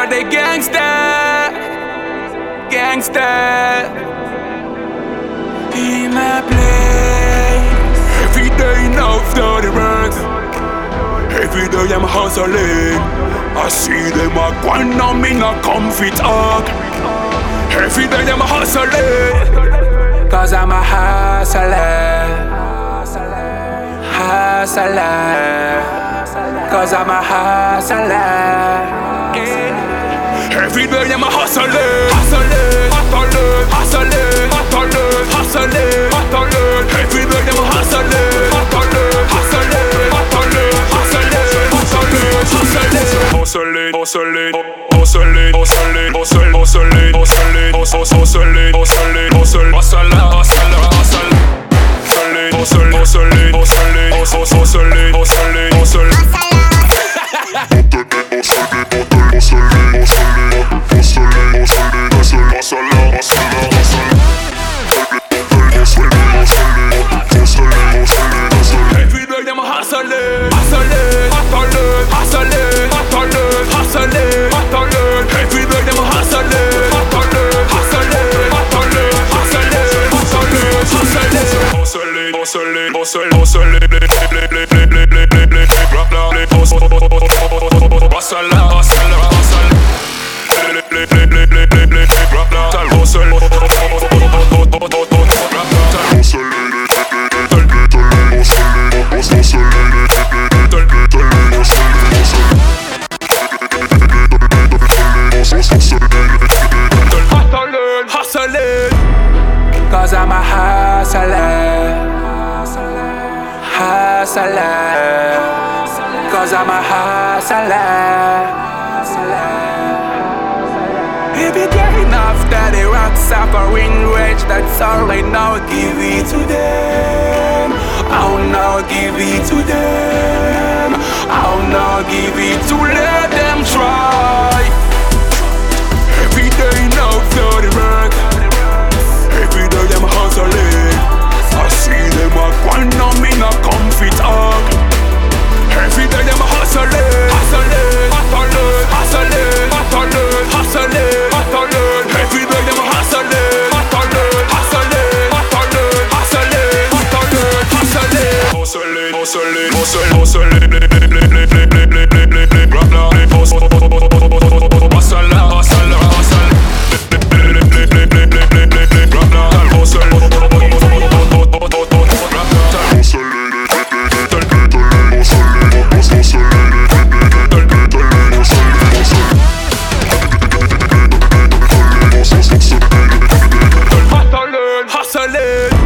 the gangster, gangster. In my place. Every day now after the work. Every day I'm hustling. I see them a grind on me, not comfy talk. Every day I'm hustling. Cause I'm a hustler. Hustler. Cause I'm a hustler. Every day I'm a hustling. Hustling, hustling, hustling, hustling, hustling, hustling. Every day I'm a hustling. Hustling, hustling, hustling, hustling, hustling, hustling, hustling, hustling, hustling, hustling, hustling, hustling, hustling, hustling, hustling, hustling, hustling, cause I'm a hustler. Hustler. Cause I'm a hustler. Every day after the rock suffering rage, that's all I now give it to them. I'll now give it to them. I'll now give it to let them try. Every day now after the rock. Every day I'm hustling. I see them a grind on me, not comfy talk. Every day I'm hustling. Hustling, hustling, hustling, hustling, hustling, hustling. Every day I'm hustling. Hustling, hustling, hustling, hustling, hustling, hustling, hustling, hustling, hustling, hustling.